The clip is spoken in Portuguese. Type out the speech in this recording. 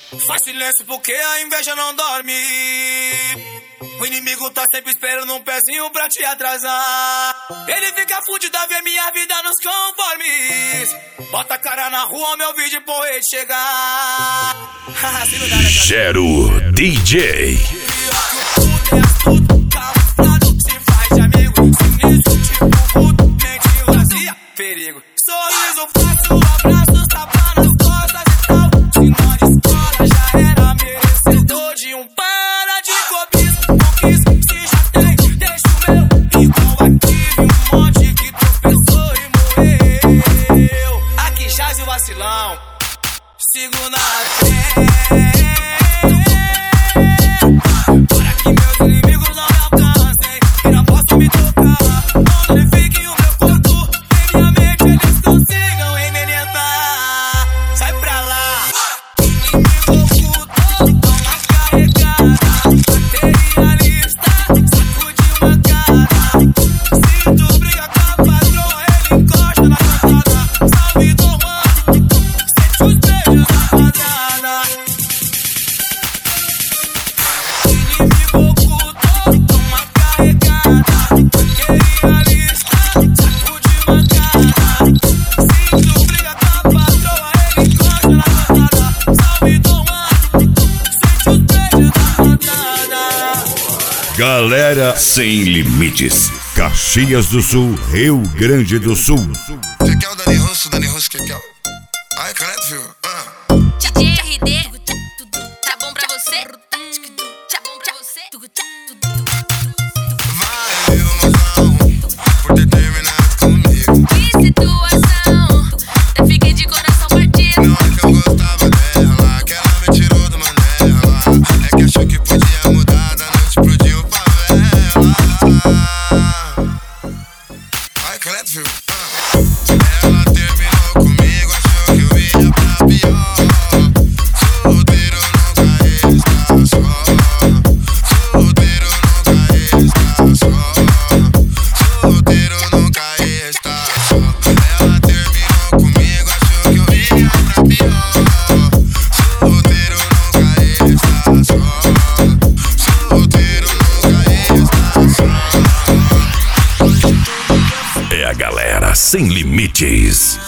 Faz silêncio porque a inveja não dorme. O inimigo tá sempre esperando um pezinho pra te atrasar. Ele fica fudido a ver minha vida nos conformes. Bota a cara na rua, meu vídeo pro rei chegar. Gero DJ. Perigo. Sorriso fácil, abraço, tapa nas costas e tal. Se na escola já era merecedor de um para de cobiça. Conquista, se já tem, deixa o meu. Igual aquele um monte que tropeçou e morreu. Aqui jaz o vacilão, sigo na frente. Para que meus inimigos não me alcancem e não possam me tocar. Quando ele fique o meu corpo, em minha mente eles consigam envenenar. Sai pra lá. Inimigo oculto, toma carregada. Materialista, sacude uma cara. Se tu briga com a patroa, ele encosta na cantada. Salve do mano, sente os beijos da rapaziada. Inimigo oculto, toma carregada. Materialista, sacude uma cara. Se tu briga com a patroa, ele encosta na cantada. Salve do mano, sente os beijos da rapaziada. Galera sem limites. Caxias do Sul, Rio Grande do Sul. Que é o Dani Russo, que é o... Ai, caneto, viu? DJ RD, tá bom pra você? Tá bom pra você? Valeu, mozão, por ter terminado comigo. Que situação, eu fiquei de coração partido. Não é que eu gostava dela, que ela me tirou do Mandela. É que achou que podia mudar da noite pro dia o favela. Ai, caneto, viu? Ela terminou comigo, achou que eu ia pra pior. Solteiro nunca está só. Solteiro nunca está só. Solteiro nunca está só. Ela terminou comigo, achou que eu ia pra pior. Solteiro nunca está só. Solteiro nunca está só. É a galera sem limites.